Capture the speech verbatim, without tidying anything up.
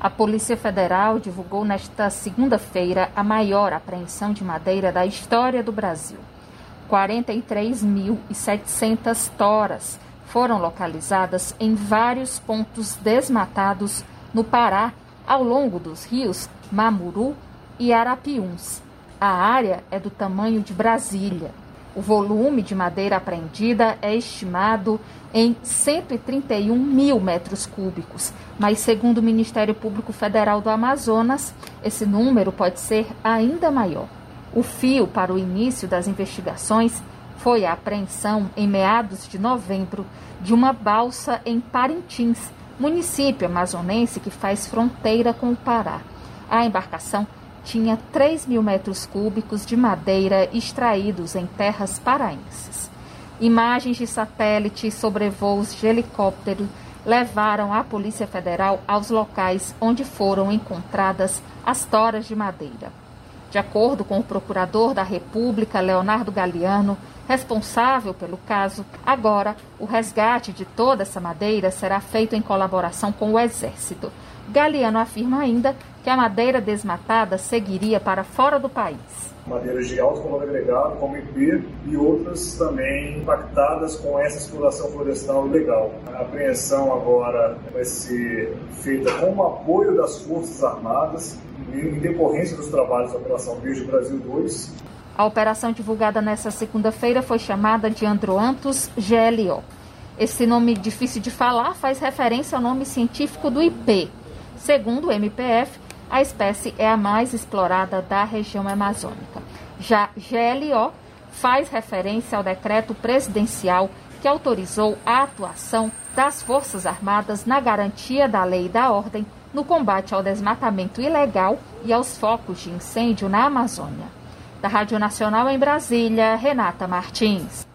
A Polícia Federal divulgou nesta segunda-feira a maior apreensão de madeira da história do Brasil. quarenta e três mil e setecentas toras foram localizadas em vários pontos desmatados no Pará, ao longo dos rios Mamuru e Arapiuns. A área é do tamanho de Brasília. O volume de madeira apreendida é estimado em cento e trinta e um mil metros cúbicos, mas segundo o Ministério Público Federal do Amazonas, esse número pode ser ainda maior. O fio para o início das investigações foi a apreensão, em meados de novembro, de uma balsa em Parintins, município amazonense que faz fronteira com o Pará. A embarcação tinha três mil metros cúbicos de madeira extraídos em terras paraenses. Imagens de satélite e sobrevoos de helicóptero levaram a Polícia Federal aos locais onde foram encontradas as toras de madeira. De acordo com o procurador da República, Leonardo Galiano, responsável pelo caso, agora o resgate de toda essa madeira será feito em colaboração com o Exército. Galiano afirma ainda que a madeira desmatada seguiria para fora do país. Madeiras de alto valor agregado, como ipê, e outras também impactadas com essa exploração florestal ilegal. A apreensão agora vai ser feita com o apoio das Forças Armadas, em decorrência dos trabalhos da Operação Verde Brasil dois. A operação divulgada nesta segunda-feira foi chamada de Androanthus G L O. Esse nome difícil de falar faz referência ao nome científico do ipê. Segundo o M P F, a espécie é a mais explorada da região amazônica. Já G L O faz referência ao decreto presidencial que autorizou a atuação das Forças Armadas na garantia da lei e da ordem no combate ao desmatamento ilegal e aos focos de incêndio na Amazônia. Da Rádio Nacional em Brasília, Renata Martins.